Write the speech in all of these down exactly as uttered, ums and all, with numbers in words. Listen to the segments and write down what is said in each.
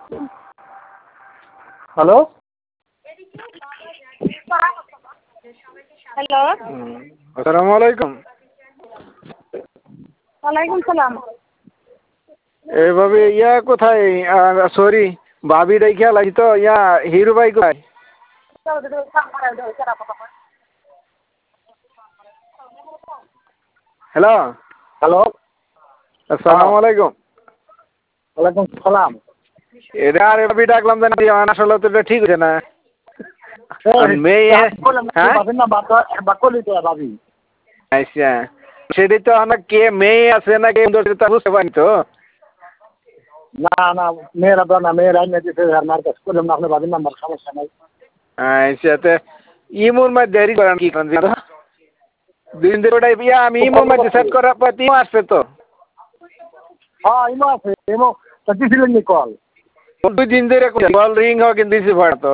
Hello hello আসসালামু আলাইকুম। ওয়ালাইকুম সালাম। এভাবে ইয়া কোথায়? সরি ভাবি রেখে লাগি তো ইয়া হিরু ভাই কোথায়? হ্যালো হ্যালো আসসালামু আলাইকুম। ওয়ালাইকুম সালাম। এটা আর ভাবি ডাকলাম যে আসলে তো এটা ঠিক হচ্ছে না। মেয়ে হ্যাঁ ভাবি আচ্ছা সেটাই তো আমার কে মেয়ে আছে না কে বুঝতে পারি তো। না না মেয়েরা তো না মেয়েরা মার কাছে করলাম না আপনার ভাবির নাম্বার সমস্যা নাই। আচ্ছা তো ইমোর মধ্যে দেরি করেন কি করেন দিন দিন ওটাই বিয়া আমি ইমোর মধ্যে সেট করার পর ইমো আসছে তো। হ্যাঁ ইমো আছে ইমো তো দিছিলেন নি কল? দুই দিন ধরে কল রিং হয় কিন্তু রিসিভ হয় তো।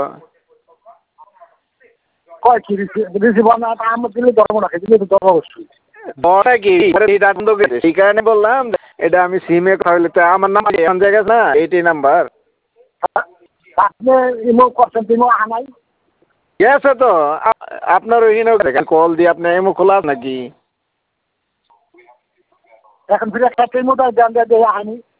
কয় কি রিসিভ না আমার দিলে ধর্ম রাখে দিলে তো ধর্ম অবশ্যই বড় কি সেই কারণে বললাম এটা আমি সিমে খাওয়াইলে তো আমার নাম এখন জায়গায় না এইটি নাম্বার আপনি ইমো করছেন ইমো আনাই গেছে তো আপনার ওইখানে কল দিয়ে আপনার এমও খোলা নাকি? এখন ফিরে একটা ইমো দেন দিয়ে আনি